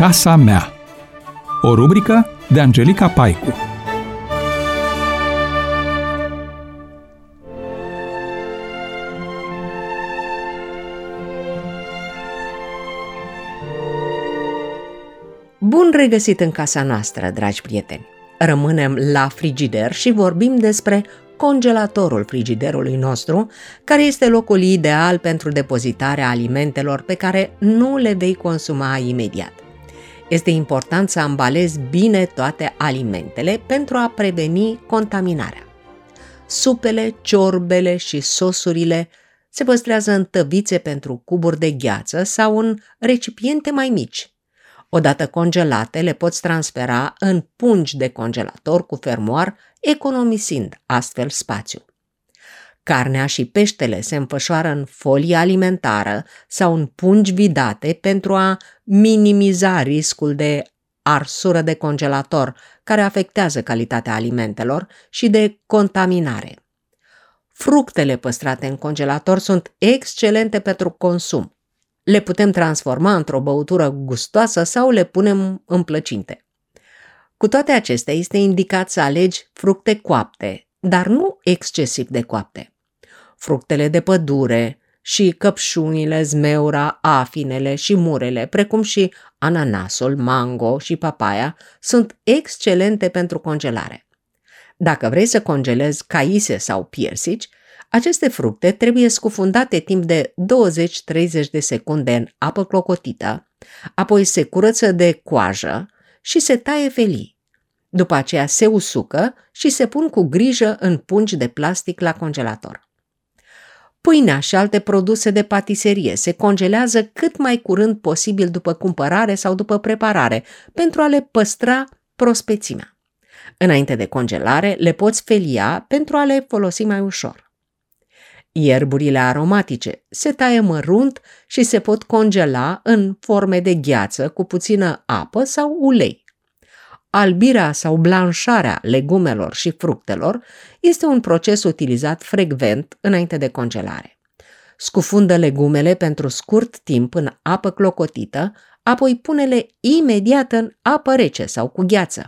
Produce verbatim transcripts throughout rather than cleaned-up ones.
Casa mea. O rubrică de Angelica Paicu. Bun regăsit în casa noastră, dragi prieteni! Rămânem la frigider și vorbim despre congelatorul frigiderului nostru, care este locul ideal pentru depozitarea alimentelor pe care nu le vei consuma imediat. Este important să ambalezi bine toate alimentele pentru a preveni contaminarea. Supele, ciorbele și sosurile se păstrează în tăvițe pentru cuburi de gheață sau în recipiente mai mici. Odată congelate, le poți transfera în pungi de congelator cu fermoar, economisind astfel spațiu. Carnea și peștele se înfășoară în folie alimentară sau în pungi vidate pentru a minimiza riscul de arsură de congelator, care afectează calitatea alimentelor, și de contaminare. Fructele păstrate în congelator sunt excelente pentru consum. Le putem transforma într-o băutură gustoasă sau le punem în plăcinte. Cu toate acestea, este indicat să alegi fructe coapte, dar nu excesiv de coapte. Fructele de pădure și căpșunile, zmeura, afinele și murele, precum și ananasul, mango și papaya, sunt excelente pentru congelare. Dacă vrei să congelezi caise sau piersici, aceste fructe trebuie scufundate timp de douăzeci-treizeci de secunde în apă clocotită, apoi se curăță de coajă și se taie felii. După aceea se usucă și se pun cu grijă în pungi de plastic la congelator. Pâinea și alte produse de patiserie se congelează cât mai curând posibil după cumpărare sau după preparare, pentru a le păstra prospețimea. Înainte de congelare, le poți felia pentru a le folosi mai ușor. Ierburile aromatice se taie mărunt și se pot congela în forme de gheață cu puțină apă sau ulei. Albirea sau blanșarea legumelor și fructelor este un proces utilizat frecvent înainte de congelare. Scufundă legumele pentru scurt timp în apă clocotită, apoi pune-le imediat în apă rece sau cu gheață.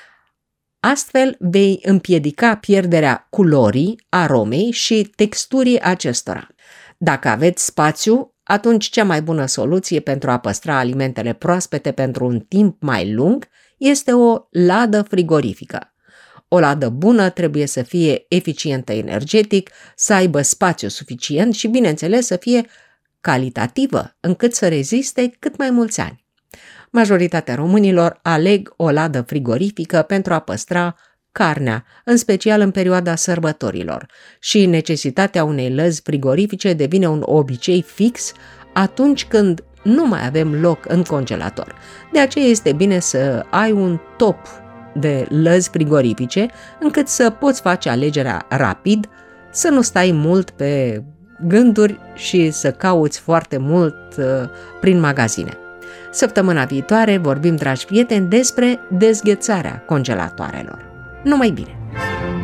Astfel vei împiedica pierderea culorii, aromei și texturii acestora. Dacă aveți spațiu, atunci cea mai bună soluție pentru a păstra alimentele proaspete pentru un timp mai lung este o ladă frigorifică. O ladă bună trebuie să fie eficientă energetic, să aibă spațiu suficient și, bineînțeles, să fie calitativă, încât să reziste cât mai mulți ani. Majoritatea românilor aleg o ladă frigorifică pentru a păstra carnea, în special în perioada sărbătorilor, și necesitatea unei lăzi frigorifice devine un obicei fix atunci când nu mai avem loc în congelator. De aceea este bine să ai un top de lăzi frigorifice încât să poți face alegerea rapid, să nu stai mult pe gânduri și să cauți foarte mult uh, prin magazine. Săptămâna viitoare vorbim, dragi prieteni, despre dezghețarea congelatoarelor. Numai bine!